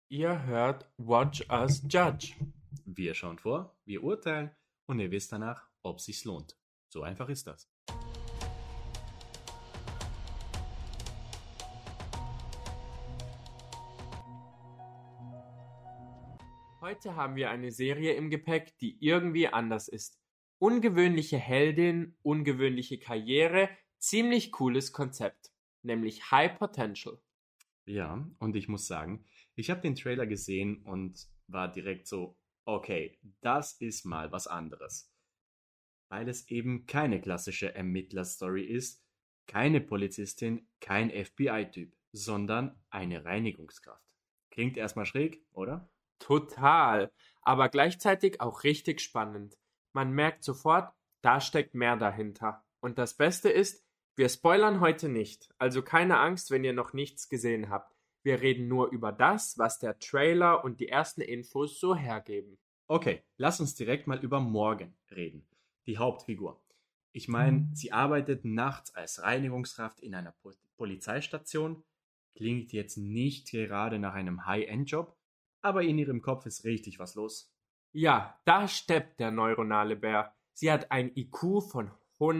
Ihr hört Watch Us Judge. Wir schauen vor, wir urteilen und ihr wisst danach, ob sich's lohnt. So einfach ist das. Heute haben wir eine Serie im Gepäck, die irgendwie anders ist. Ungewöhnliche Heldin, ungewöhnliche Karriere, ziemlich cooles Konzept, nämlich High Potential. Ja, und ich muss sagen, ich habe den Trailer gesehen und war direkt so, okay, das ist mal was anderes. Weil es eben keine klassische Ermittlerstory ist, keine Polizistin, kein FBI-Typ, sondern eine Reinigungskraft. Klingt erstmal schräg, oder? Total, aber gleichzeitig auch richtig spannend. Man merkt sofort, da steckt mehr dahinter. Und das Beste ist, wir spoilern heute nicht, also keine Angst, wenn ihr noch nichts gesehen habt. Wir reden nur über das, was der Trailer und die ersten Infos so hergeben. Okay, lass uns direkt mal über Morgan reden, die Hauptfigur. Ich meine, sie arbeitet nachts als Reinigungskraft in einer Polizeistation, klingt jetzt nicht gerade nach einem High-End-Job, aber in ihrem Kopf ist richtig was los. Ja, da steppt der neuronale Bär. Sie hat ein IQ von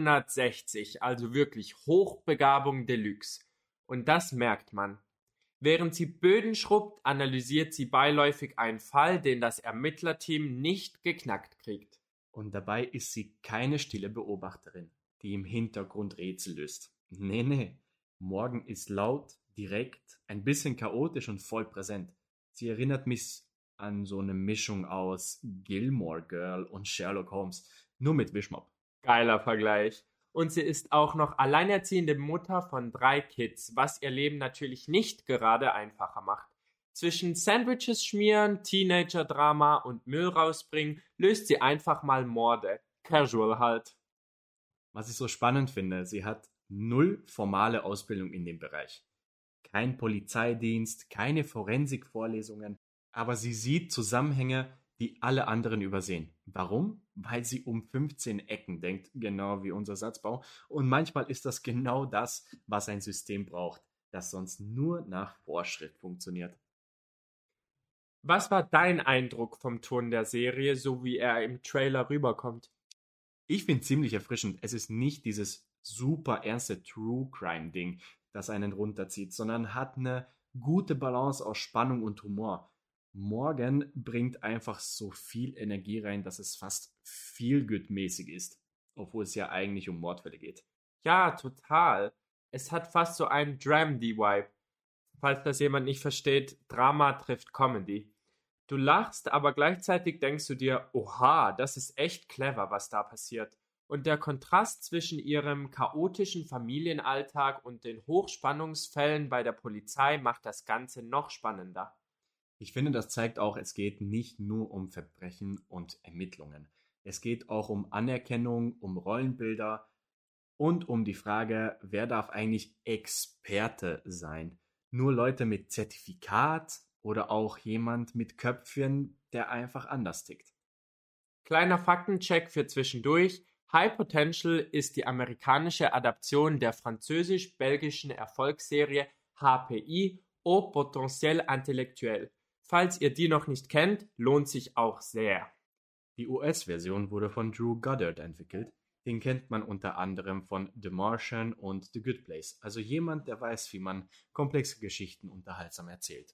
160, also wirklich Hochbegabung Deluxe. Und das merkt man. Während sie Böden schrubbt, analysiert sie beiläufig einen Fall, den das Ermittlerteam nicht geknackt kriegt. Und dabei ist sie keine stille Beobachterin, die im Hintergrund Rätsel löst. Nee, nee. Morgan ist laut, direkt, ein bisschen chaotisch und voll präsent. Sie erinnert mich an so eine Mischung aus Gilmore Girl und Sherlock Holmes, nur mit Wischmopp. Geiler Vergleich. Und sie ist auch noch alleinerziehende Mutter von 3 Kids, was ihr Leben natürlich nicht gerade einfacher macht. Zwischen Sandwiches schmieren, Teenager-Drama und Müll rausbringen, löst sie einfach mal Morde. Casual halt. Was ich so spannend finde, sie hat null formale Ausbildung in dem Bereich. Kein Polizeidienst, keine Forensikvorlesungen, aber sie sieht Zusammenhänge, die alle anderen übersehen. Warum? Weil sie um 15 Ecken denkt, genau wie unser Satzbau. Und manchmal ist das genau das, was ein System braucht, das sonst nur nach Vorschrift funktioniert. Was war dein Eindruck vom Ton der Serie, so wie er im Trailer rüberkommt? Ich finde ziemlich erfrischend. Es ist nicht dieses super ernste True Crime Ding, das einen runterzieht, sondern hat eine gute Balance aus Spannung und Humor. Morgan bringt einfach so viel Energie rein, dass es fast feelgood-mäßig ist, obwohl es ja eigentlich um Mordfälle geht. Ja, total. Es hat fast so einen Dramedy-Vibe. Falls das jemand nicht versteht, Drama trifft Comedy. Du lachst, aber gleichzeitig denkst du dir, oha, das ist echt clever, was da passiert. Und der Kontrast zwischen ihrem chaotischen Familienalltag und den Hochspannungsfällen bei der Polizei macht das Ganze noch spannender. Ich finde, das zeigt auch, es geht nicht nur um Verbrechen und Ermittlungen. Es geht auch um Anerkennung, um Rollenbilder und um die Frage, wer darf eigentlich Experte sein? Nur Leute mit Zertifikat oder auch jemand mit Köpfchen, der einfach anders tickt? Kleiner Faktencheck für zwischendurch. High Potential ist die amerikanische Adaption der französisch-belgischen Erfolgsserie HPI Haut Potentiel Intellectuel. Falls ihr die noch nicht kennt, lohnt sich auch sehr. Die US-Version wurde von Drew Goddard entwickelt. Den kennt man unter anderem von The Martian und The Good Place. Also jemand, der weiß, wie man komplexe Geschichten unterhaltsam erzählt.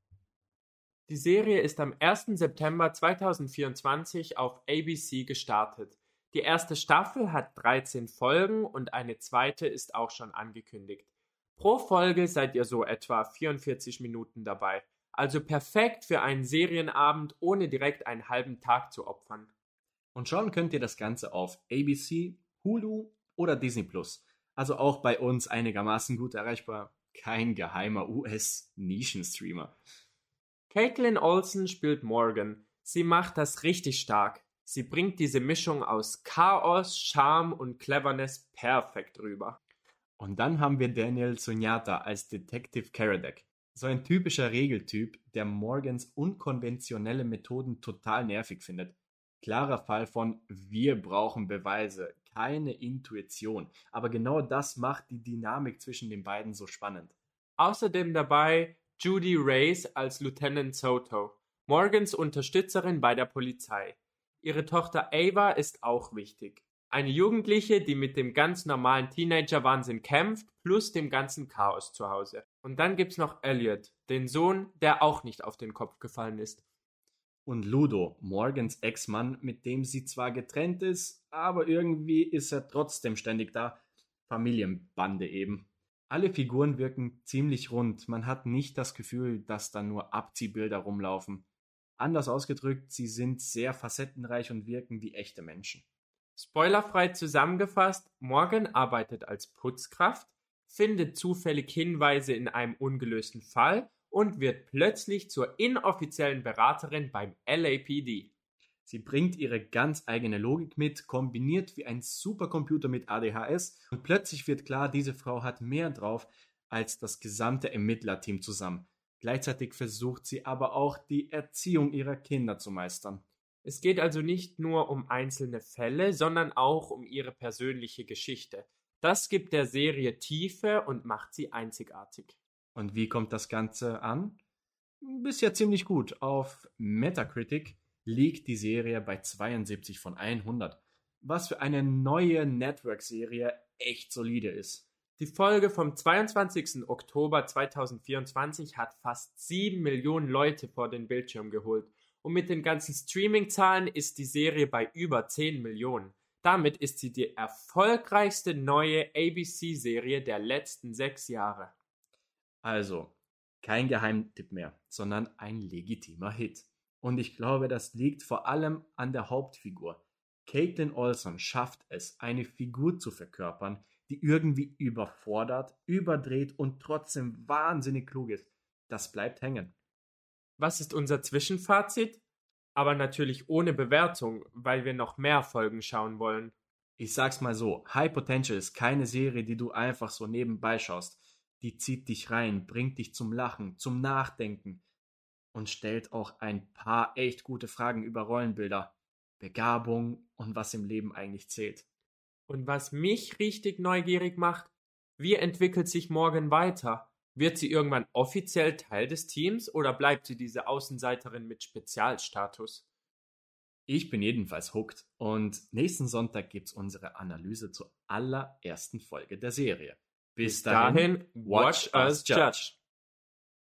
Die Serie ist am 1. September 2024 auf ABC gestartet. Die erste Staffel hat 13 Folgen und eine zweite ist auch schon angekündigt. Pro Folge seid ihr so etwa 44 Minuten dabei. Also perfekt für einen Serienabend, ohne direkt einen halben Tag zu opfern. Und schauen könnt ihr das Ganze auf ABC, Hulu oder Disney Plus. Also auch bei uns einigermaßen gut erreichbar. Kein geheimer US-Nischenstreamer. Caitlin Olsen spielt Morgan. Sie macht das richtig stark. Sie bringt diese Mischung aus Chaos, Charme und Cleverness perfekt rüber. Und dann haben wir Daniel Sunyata als Detective Karadec. So ein typischer Regeltyp, der Morgans unkonventionelle Methoden total nervig findet. Klarer Fall von wir brauchen Beweise, keine Intuition. Aber genau das macht die Dynamik zwischen den beiden so spannend. Außerdem dabei Judy Reyes als Lieutenant Soto, Morgans Unterstützerin bei der Polizei. Ihre Tochter Ava ist auch wichtig. Eine Jugendliche, die mit dem ganz normalen Teenager-Wahnsinn kämpft, plus dem ganzen Chaos zu Hause. Und dann gibt's noch Elliot, den Sohn, der auch nicht auf den Kopf gefallen ist. Und Ludo, Morgans Ex-Mann, mit dem sie zwar getrennt ist, aber irgendwie ist er trotzdem ständig da. Familienbande eben. Alle Figuren wirken ziemlich rund. Man hat nicht das Gefühl, dass da nur Abziehbilder rumlaufen. Anders ausgedrückt, sie sind sehr facettenreich und wirken wie echte Menschen. Spoilerfrei zusammengefasst, Morgan arbeitet als Putzkraft, findet zufällig Hinweise in einem ungelösten Fall und wird plötzlich zur inoffiziellen Beraterin beim LAPD. Sie bringt ihre ganz eigene Logik mit, kombiniert wie ein Supercomputer mit ADHS und plötzlich wird klar, diese Frau hat mehr drauf als das gesamte Ermittlerteam zusammen. Gleichzeitig versucht sie aber auch, die Erziehung ihrer Kinder zu meistern. Es geht also nicht nur um einzelne Fälle, sondern auch um ihre persönliche Geschichte. Das gibt der Serie Tiefe und macht sie einzigartig. Und wie kommt das Ganze an? Bisher ziemlich gut. Auf Metacritic liegt die Serie bei 72 von 100, was für eine neue Network-Serie echt solide ist. Die Folge vom 22. Oktober 2024 hat fast 7 Millionen Leute vor den Bildschirm geholt. Und mit den ganzen Streaming-Zahlen ist die Serie bei über 10 Millionen. Damit ist sie die erfolgreichste neue ABC-Serie der letzten 6 Jahre. Also, kein Geheimtipp mehr, sondern ein legitimer Hit. Und ich glaube, das liegt vor allem an der Hauptfigur. Caitlin Olson schafft es, eine Figur zu verkörpern, die irgendwie überfordert, überdreht und trotzdem wahnsinnig klug ist. Das bleibt hängen. Was ist unser Zwischenfazit? Aber natürlich ohne Bewertung, weil wir noch mehr Folgen schauen wollen. Ich sag's mal so, High Potential ist keine Serie, die du einfach so nebenbei schaust. Die zieht dich rein, bringt dich zum Lachen, zum Nachdenken und stellt auch ein paar echt gute Fragen über Rollenbilder, Begabung und was im Leben eigentlich zählt. Und was mich richtig neugierig macht, wie entwickelt sich Morgan weiter? Wird sie irgendwann offiziell Teil des Teams oder bleibt sie diese Außenseiterin mit Spezialstatus? Ich bin jedenfalls hooked und nächsten Sonntag gibt's unsere Analyse zur allerersten Folge der Serie. Bis dahin, watch us judge.